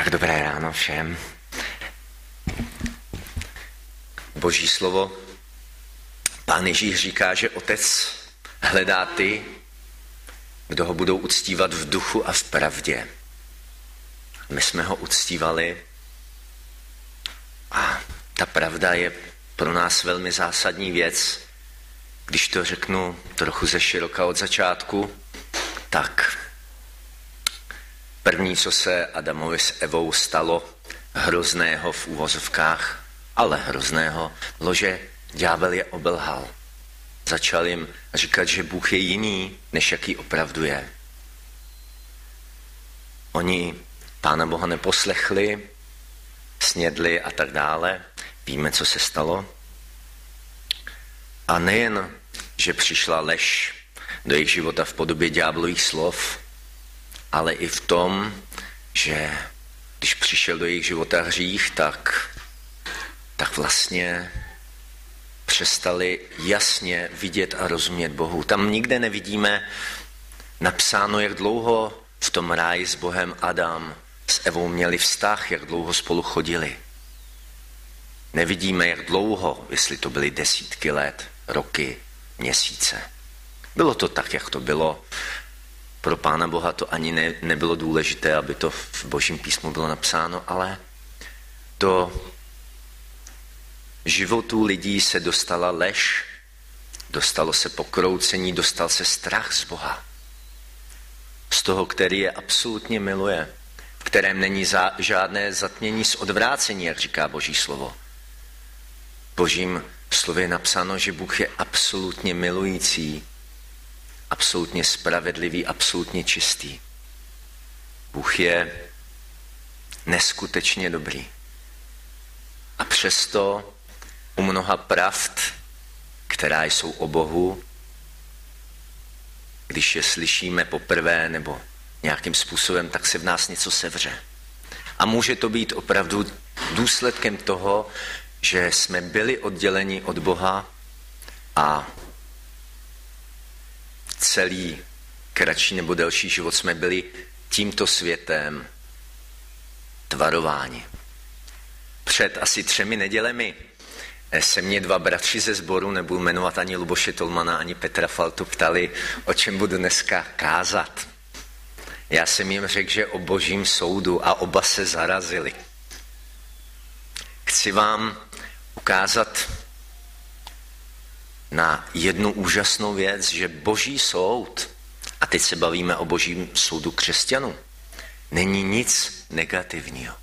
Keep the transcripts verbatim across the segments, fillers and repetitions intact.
Tak dobré ráno všem. Boží slovo. Pán Ježíš říká, že Otec hledá ty, kdo ho budou uctívat v duchu a v pravdě. My jsme ho uctívali a ta pravda je pro nás velmi zásadní věc. Když to řeknu trochu ze široka od začátku, tak první, co se Adamovi s Evou stalo hrozného v úvozovkách, ale hrozného, bylo, že ďábel je obelhal. Začal jim říkat, že Bůh je jiný, než jaký opravdu je. Oni Pána Boha neposlechli, snědli a tak dále. Víme, co se stalo. A nejen, že přišla lež do jejich života v podobě ďáblových slov, ale i v tom, že když přišel do jejich života hřích, tak, tak vlastně přestali jasně vidět a rozumět Bohu. Tam nikde nevidíme napsáno, jak dlouho v tom ráji s Bohem Adam s Evou měli vztah, jak dlouho spolu chodili. Nevidíme, jak dlouho, jestli to byly desítky let, roky, měsíce. Bylo to tak, jak to bylo. Pro Pána Boha to ani ne, nebylo důležité, aby to v Božím písmu bylo napsáno, ale do životů lidí se dostala lež, dostalo se pokroucení, dostal se strach z Boha. Z toho, který je absolutně miluje, v kterém není za, žádné zatmění z odvrácení, jak říká Boží slovo. V Božím slově je napsáno, že Bůh je absolutně milující, absolutně spravedlivý, absolutně čistý. Bůh je neskutečně dobrý. A přesto u mnoha pravd, která jsou o Bohu, když je slyšíme poprvé nebo nějakým způsobem, tak se v nás něco sevře. A může to být opravdu důsledkem toho, že jsme byli odděleni od Boha a celý kratší nebo delší život jsme byli tímto světem tvarováni. Před asi třemi nedělemi se mě dva bratři ze sboru, nebudu jmenovat ani Luboše Tolmana, ani Petra Faltu, ptali, o čem budu dneska kázat. Já jsem jim řekl, že o Božím soudu, a oba se zarazili. Chci vám ukázat na jednu úžasnou věc, že Boží soud, a teď se bavíme o Božím soudu křesťanů, není nic negativního.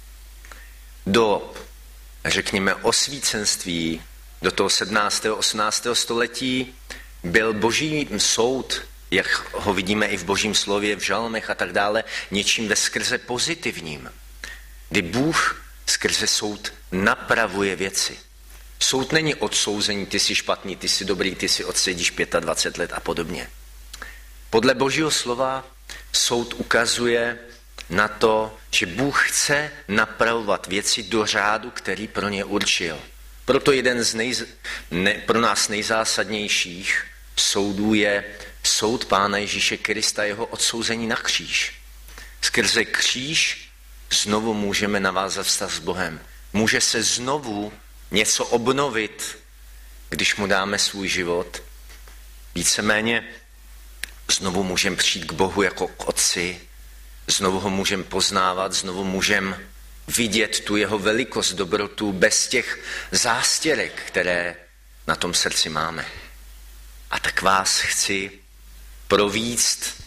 Do, řekněme, osvícenství, do toho sedmnáctého osmnáctého století byl Boží soud, jak ho vidíme i v Božím slově, v žalmech a tak dále, něčím veskrze pozitivním, kdy Bůh skrze soud napravuje věci. Soud není odsouzení, ty jsi špatný, ty jsi dobrý, ty si odsedíš dvacet pět let a podobně. Podle Božího slova soud ukazuje na to, že Bůh chce napravovat věci do řádu, který pro ně určil. Proto jeden z nej, ne, pro nás nejzásadnějších soudů je soud Pána Ježíše Krista, jeho odsouzení na kříž. Skrze kříž znovu můžeme navázat vztah s Bohem. Může se znovu něco obnovit, když mu dáme svůj život. Víceméně znovu můžeme přijít k Bohu jako k Otci, znovu ho můžeme poznávat, znovu můžeme vidět tu jeho velikost, dobrotu bez těch zástěrek, které na tom srdci máme. A tak vás chci províct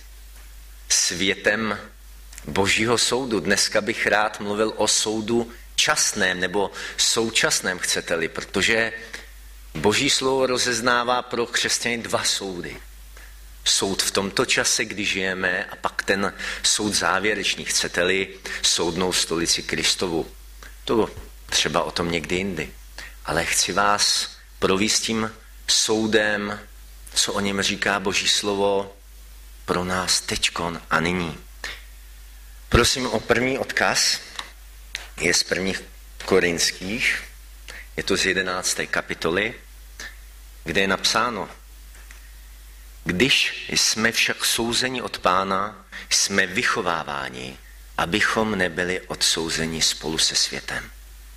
světem Božího soudu. Dneska bych rád mluvil o soudu časném nebo současném, chcete-li, protože Boží slovo rozeznává pro křesťany dva soudy. Soud v tomto čase, kdy žijeme, a pak ten soud závěrečný, chcete-li, soudnou stolici Kristovu. To třeba o tom někdy jindy. Ale chci vás provést tím soudem, co o něm říká Boží slovo pro nás teďkon a nyní. Prosím o první odkaz. Je z prvních Korinských, je to z jedenácté kapitoly, kde je napsáno: Když jsme však souzeni od Pána, jsme vychováváni abychom nebyli odsouzeni spolu se světem.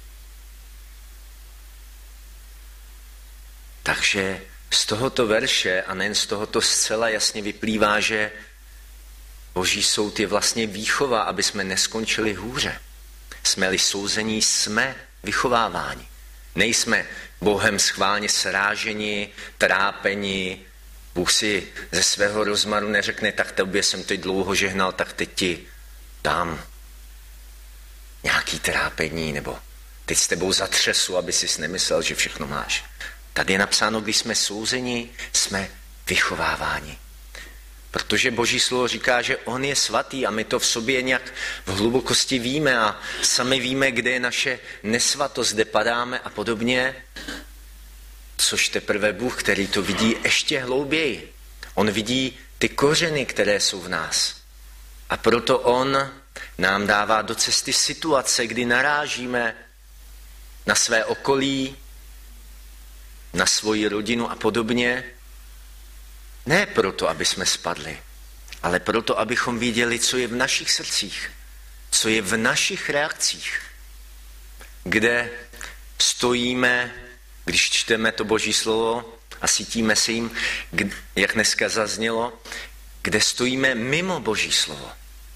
Takže z tohoto verše a nejen z tohoto zcela jasně vyplývá, že Boží soud je vlastně výchova, aby jsme neskončili hůře. Jsme-li souzení, jsme vychováváni. Nejsme Bohem schválně sráženi, trápeni. Bůh si ze svého rozmaru neřekne, tak tobě jsem teď dlouho žehnal, tak teď ti dám nějaký trápení, nebo teď s tebou zatřesu, aby sis nemyslel, že všechno máš. Tady je napsáno, když jsme souzeni, jsme vychováváni. Protože Boží slovo říká, že on je svatý a my to v sobě nějak v hlubokosti víme a sami víme, kde je naše nesvatost, kde padáme a podobně. Což teprve Bůh, který to vidí ještě hlouběji. On vidí ty kořeny, které jsou v nás. A proto on nám dává do cesty situace, kdy narážíme na své okolí, na svoji rodinu a podobně. Ne proto, aby jsme spadli, ale proto, abychom viděli, co je v našich srdcích, co je v našich reakcích, kde stojíme, když čteme to Boží slovo a cítíme se jim, jak dneska zaznělo, kde stojíme mimo Boží slovo.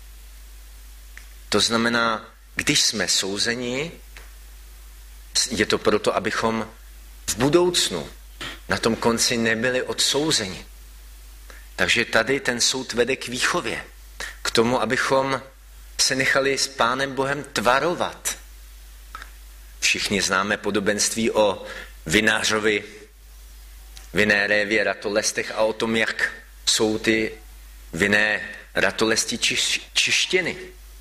To znamená, když jsme souzeni, je to proto, abychom v budoucnu na tom konci nebyli odsouzeni. Takže tady ten soud vede k výchově, k tomu, abychom se nechali s Pánem Bohem tvarovat. Všichni známe podobenství o vinářovi, vinné révě, ratolestech a o tom, jak jsou ty vinné ratolesti čiš, čištěny.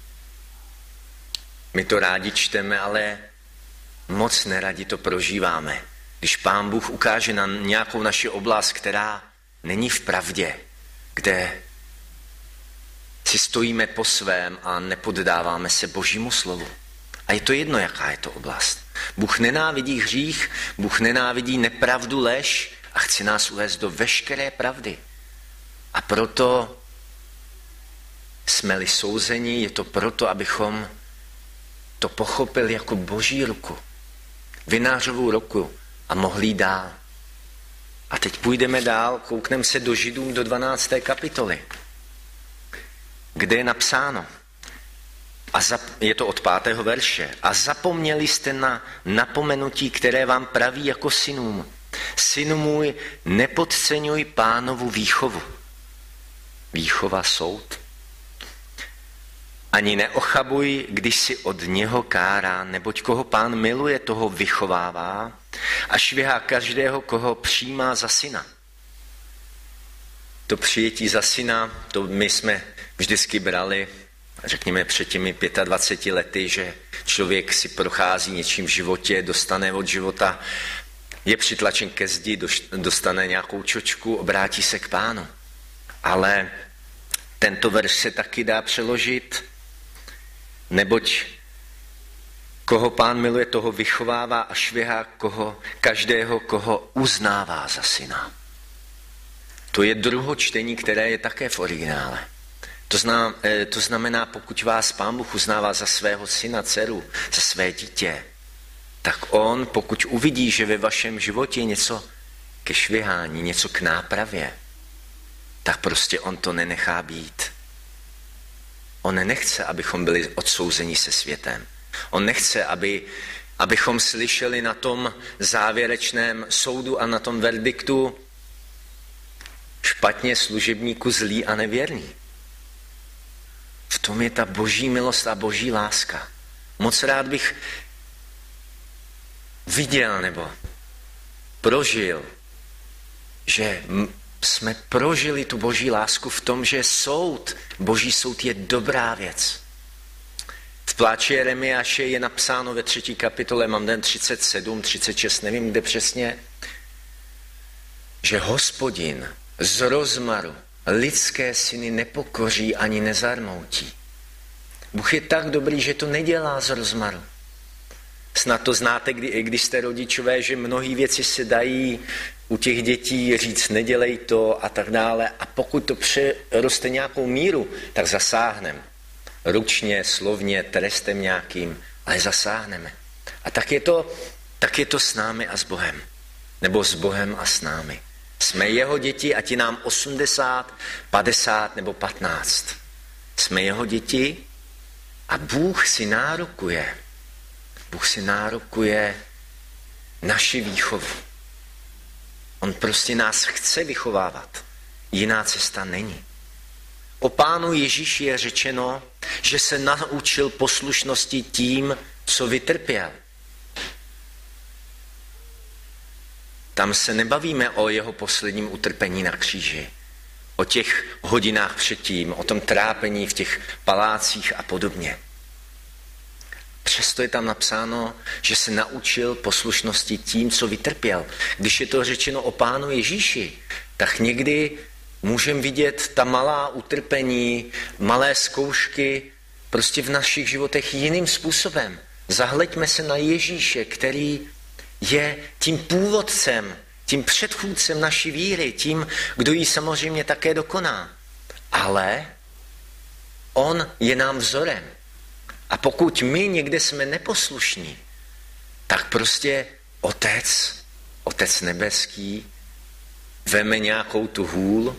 My to rádi čteme, ale moc neradi to prožíváme. Když Pán Bůh ukáže na nějakou naši oblast, která není v pravdě, kde si stojíme po svém a nepoddáváme se Božímu slovu. A je to jedno, jaká je to oblast. Bůh nenávidí hřích, Bůh nenávidí nepravdu, lež a chce nás uvést do veškeré pravdy. A proto jsme-li souzeni, je to proto, abychom to pochopili jako Boží ruku, vinářovou ruku a mohli jít dál. A teď půjdeme dál, koukneme se do Židům do dvanácté kapitoly, kde je napsáno, a zap, je to od pátého verše, a zapomněli jste na napomenutí, které vám praví jako synům. Synu můj, nepodceňuj Pánovu výchovu. Výchova, soud. Ani neochabuj, když si od něho kárá, neboť koho Pán miluje, toho vychovává a švihá každého, koho přijímá za syna. To přijetí za syna, to my jsme vždycky brali, řekněme před těmi dvaceti pěti lety, že člověk si prochází něčím v životě, dostane od života, je přitlačen ke zdi, dostane nějakou čočku, obrátí se k Pánu. Ale tento verš se taky dá přeložit, neboť koho Pán miluje, toho vychovává a švihá koho, každého, koho uznává za syna. To je druhé čtení, které je také v originále. To, zná, to znamená, pokud vás Pán Bůh uznává za svého syna, dceru, za své dítě, tak on, pokud uvidí, že ve vašem životě je něco ke švihání, něco k nápravě, tak prostě on to nenechá být. On nechce, abychom byli odsouzeni se světem. On nechce, aby, abychom slyšeli na tom závěrečném soudu a na tom verdiktu špatně služebníku zlý a nevěrný. V tom je ta Boží milost a Boží láska. Moc rád bych viděl nebo prožil, že jsme prožili tu Boží lásku v tom, že soud, Boží soud je dobrá věc. V pláči Jeremiáše je napsáno ve třetí kapitole, mám den třicet sedm, třicet šest, nevím kde přesně, že Hospodin z rozmaru lidské syny nepokoří ani nezarmoutí. Bůh je tak dobrý, že to nedělá z rozmaru. Snad to znáte, kdy, když jste rodičové, že mnohé věci se dají u těch dětí říct, nedělej to a tak dále. A pokud to přeroste nějakou míru, tak zasáhneme. ručně, slovně, trestem nějakým, ale zasáhneme. A tak je to, tak je to s námi a s Bohem. Nebo s Bohem a s námi. Jsme jeho děti, ať je nám osmdesát, padesát nebo patnáct. Jsme jeho děti a Bůh si nárokuje, Bůh si nárokuje naši výchovu. On prostě nás chce vychovávat. Jiná cesta není. O Pánu Ježíši je řečeno, že se naučil poslušnosti tím, co vytrpěl. Tam se nebavíme o jeho posledním utrpení na kříži, o těch hodinách předtím, o tom trápení v těch palácích a podobně. Přesto je tam napsáno, že se naučil poslušnosti tím, co vytrpěl. Když je to řečeno o Pánu Ježíši, tak někdy můžeme vidět ta malá utrpení, malé zkoušky prostě v našich životech jiným způsobem. Zahleďme se na Ježíše, který je tím původcem, tím předchůdcem naší víry, tím, kdo ji samozřejmě také dokoná. Ale on je nám vzorem. A pokud my někde jsme neposlušní, tak prostě Otec, Otec nebeský, veme nějakou tu hůl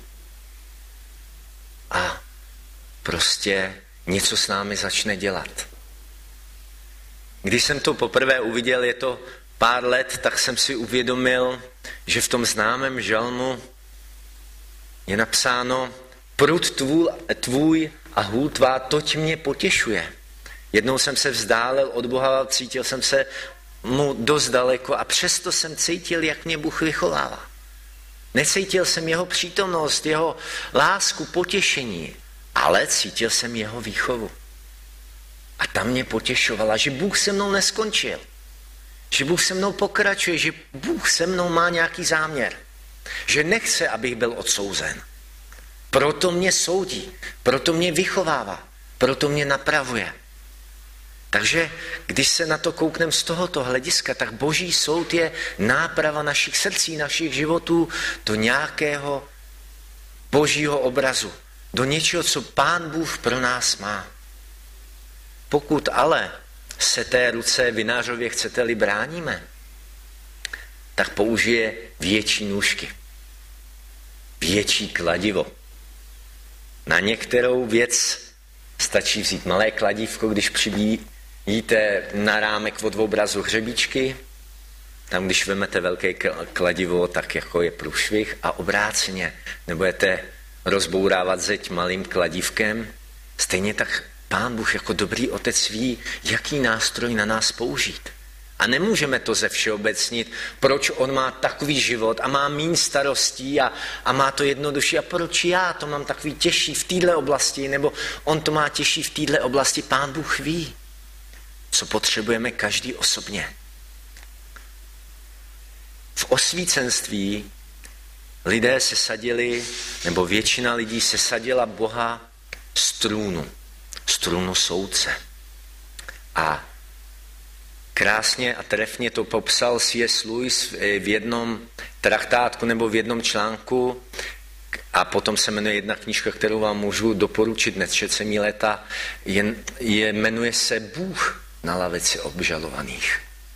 a prostě něco s námi začne dělat. Když jsem to poprvé uviděl, je to pár let, tak jsem si uvědomil, že v tom známém žalmu je napsáno: prud tvůj, tvůj a hůl tvá, toť mě potěšuje. Jednou jsem se vzdálil od Boha, cítil jsem se mu dost daleko a přesto jsem cítil, jak mě Bůh vychovává. Necítil jsem jeho přítomnost, jeho lásku, potěšení, ale cítil jsem jeho výchovu. A ta mě potěšovala, že Bůh se mnou neskončil. Že Bůh se mnou pokračuje, že Bůh se mnou má nějaký záměr. Že nechce, abych byl odsouzen. Proto mě soudí, proto mě vychovává, proto mě napravuje. Takže když se na to koukneme z tohoto hlediska, tak Boží soud je náprava našich srdcí, našich životů do nějakého Božího obrazu, do něčeho, co Pán Bůh pro nás má. Pokud ale se té ruce vinářově chcete-li bráníme, tak použije větší nůžky, větší kladivo. Na některou věc stačí vzít malé kladívko, když přibíjíte na rámek od obrazu hřebíčky, tam když vezmete velké kladivo, tak jako je průšvih, a obráceně nebudete rozbourávat zeď malým kladívkem. Stejně tak Pán Bůh jako dobrý otec ví, jaký nástroj na nás použít. A nemůžeme to ze všeobecnit, proč on má takový život a má míň starostí a, a má to jednodušší a proč já to mám takový těžší v téhle oblasti, nebo on to má těžší v téhle oblasti. Pán Bůh ví, co potřebujeme každý osobně. V osvícenství lidé se sadili, nebo většina lidí se sadila Boha z trůnu, z trůnu soudce. A krásně a trefně to popsal C S Lewis v jednom traktátku nebo v jednom článku, a potom se jmenuje jedna knížka, kterou vám můžu doporučit, nečetl jsem ji léta, je, je, jmenuje se Bůh na lavici obžalovaných.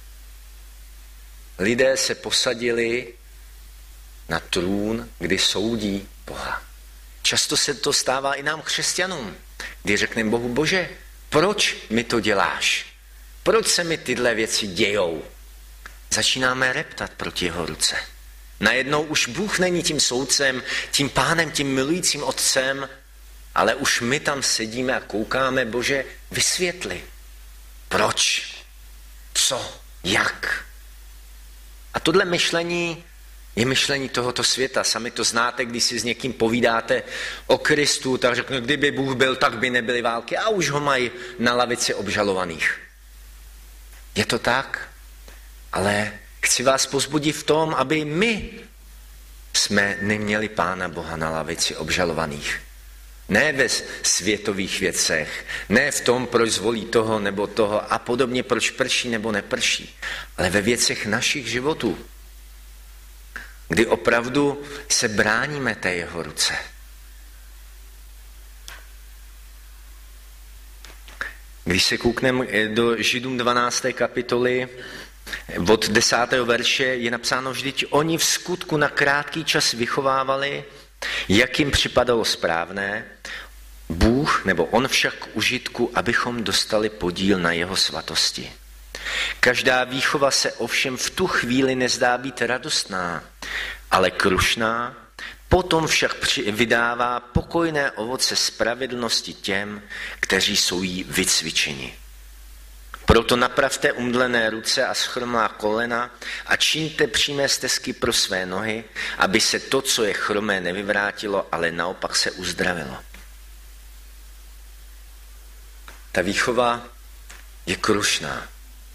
Lidé se posadili na trůn, kdy soudí Boha. Často se to stává i nám křesťanům, kdy řekneme Bohu: Bože, proč mi to děláš? Proč se mi tyhle věci dějou? Začínáme reptat proti jeho ruce. Najednou už Bůh není tím soudcem, tím pánem, tím milujícím otcem, ale už my tam sedíme a koukáme: Bože, vysvětli. Proč? Co? Jak? A tohle myšlení je myšlení tohoto světa. Sami to znáte, když si s někým povídáte o Kristu, tak řekne: kdyby Bůh byl, tak by nebyly války, a už ho mají na lavici obžalovaných. Je to tak, ale chci vás povzbudit v tom, aby my jsme neměli Pána Boha na lavici obžalovaných. Ne ve světových věcech, ne v tom, proč zvolí toho nebo toho a podobně, proč prší nebo neprší, ale ve věcech našich životů, kdy opravdu se bráníme té jeho ruce. Když se koukneme do Židům dvanácté kapitoly, od desátého verše je napsáno, vždyť oni v skutku na krátký čas vychovávali, jak jim připadalo správné, Bůh nebo on však k užitku, abychom dostali podíl na jeho svatosti. Každá výchova se ovšem v tu chvíli nezdá být radostná, ale krušná, potom však vydává pokojné ovoce spravedlnosti těm, kteří jsou jí vycvičeni. Proto napravte umdlené ruce a schromlá kolena a čiňte přímé stezky pro své nohy, aby se to, co je chromé, nevyvrátilo, ale naopak se uzdravilo. Ta výchova je krušná.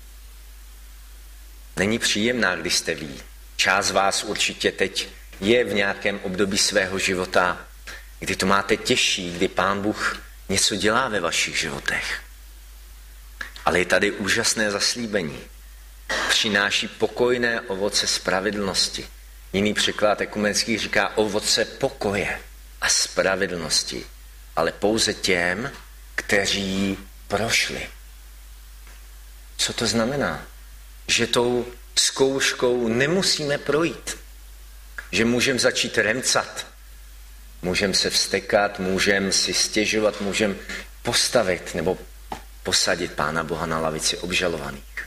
Není příjemná, když jste ví. Část vás určitě teď je v nějakém období svého života, kdy to máte těžší, kdy Pán Bůh něco dělá ve vašich životech. Ale je tady úžasné zaslíbení. Přináší pokojné ovoce spravedlnosti. Jiný překlad ekumenický říká ovoce pokoje a spravedlnosti. Ale pouze těm, kteří prošli. Co to znamená? Že tou zkouškou nemusíme projít. Že můžeme začít remcat. Můžeme se vztekat, můžeme si stěžovat, můžeme postavit nebo posadit Pána Boha na lavici obžalovaných.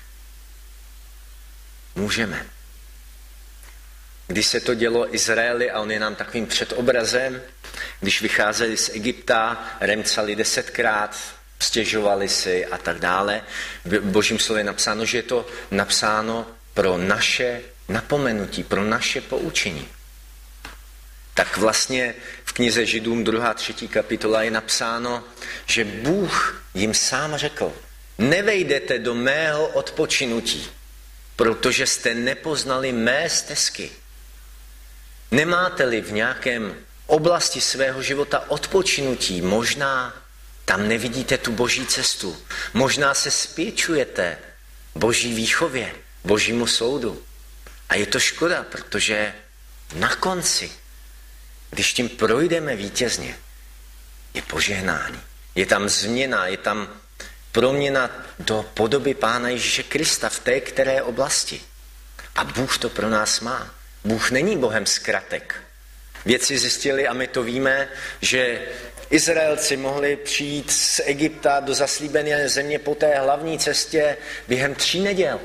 Můžeme. Když se to dělo Izraeli, a on je nám takovým předobrazem, když vycházeli z Egypta, remcali desetkrát, stěžovali si a tak dále. V Božím slově je napsáno, že je to napsáno pro naše napomenutí, pro naše poučení. Tak vlastně v knize Židům druhá třetí kapitola je napsáno, že Bůh jim sám řekl, nevejdete do mého odpočinutí, protože jste nepoznali mé stezky. Nemáte-li v nějakém oblasti svého života odpočinutí, možná tam nevidíte tu boží cestu, možná se spěčujete boží výchově, božímu soudu. A je to škoda, protože na konci, když tím projdeme vítězně, je požehnání. Je tam změna, je tam proměna do podoby Pána Ježíše Krista v té které oblasti. A Bůh to pro nás má. Bůh není Bohem zkratek. Vědci zjistili, a my to víme, že Izraelci mohli přijít z Egypta do zaslíbené země po té hlavní cestě během tří neděl.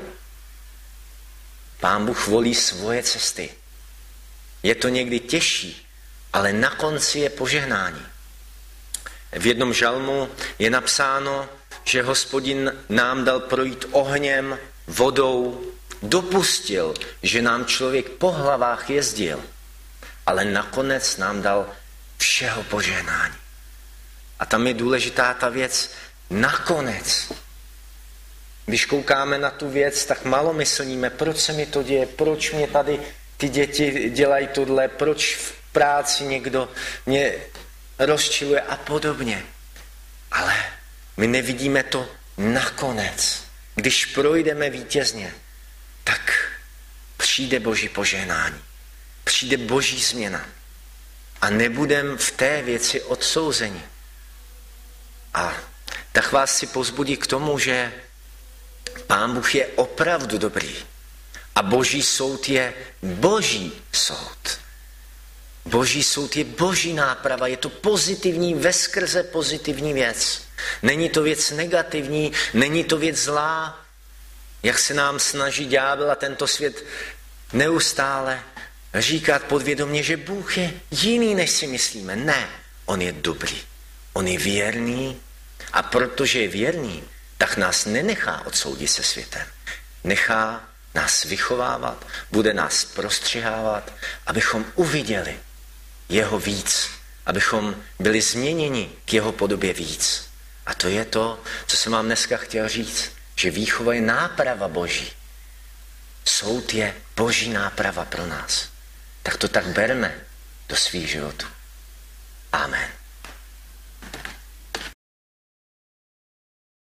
Pán Bůh volí svoje cesty. Je to někdy těžší, ale na konci je požehnání. V jednom žalmu je napsáno, že Hospodin nám dal projít ohněm, vodou, dopustil, že nám člověk po hlavách jezdil, ale nakonec nám dal všeho požehnání. A tam je důležitá ta věc, nakonec. Když koukáme na tu věc, tak malomyslníme, proč se mi to děje, proč mě tady ty děti dělají tohle, proč v práci někdo mě rozčiluje a podobně. Ale my nevidíme to nakonec. Když projdeme vítězně, tak přijde boží požehnání, přijde boží změna a nebudeme v té věci odsouzeni. A tak vás si povzbudí k tomu, že Pán Bůh je opravdu dobrý a boží soud je boží soud. Boží soud je boží náprava, je to pozitivní, veskrze pozitivní věc. Není to věc negativní, není to věc zlá, jak se nám snaží ďábel a tento svět neustále říkat podvědomě, že Bůh je jiný, než si myslíme. Ne, on je dobrý, on je věrný a protože je věrný, tak nás nenechá odsoudit se světem. Nechá nás vychovávat, bude nás prostřihávat, abychom uviděli jeho víc, abychom byli změněni k jeho podobě víc. A to je to, co jsem vám dneska chtěl říct, že výchova je náprava boží. Soud je boží náprava pro nás. Tak to tak berme do svých životů. Amen.